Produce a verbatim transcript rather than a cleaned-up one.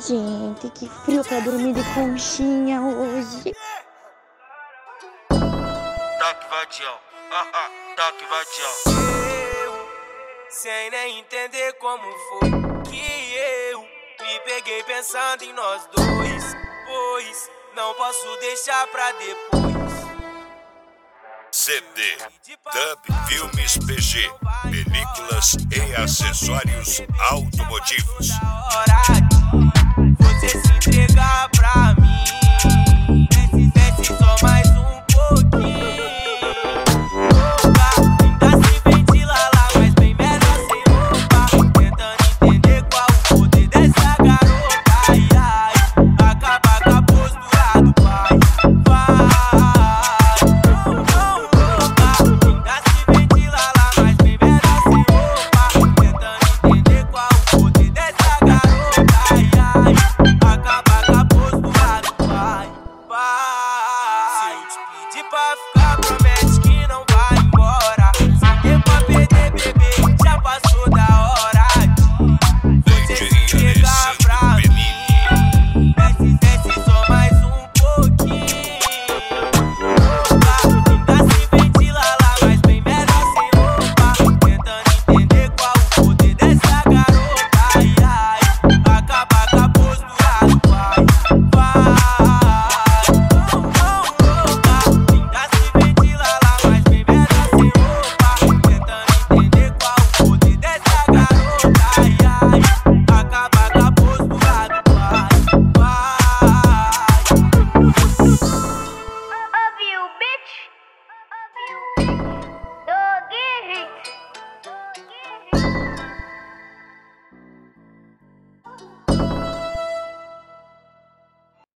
Gente, que frio pra dormir de conchinha hoje. Toque vadião, haha, toque vadião. Eu, sem nem entender como foi que eu me peguei pensando em nós dois, pois não posso deixar pra depois. C D, Dub Filmes P G, películas e acessórios automotivos. Hora de você se entregar pra mim.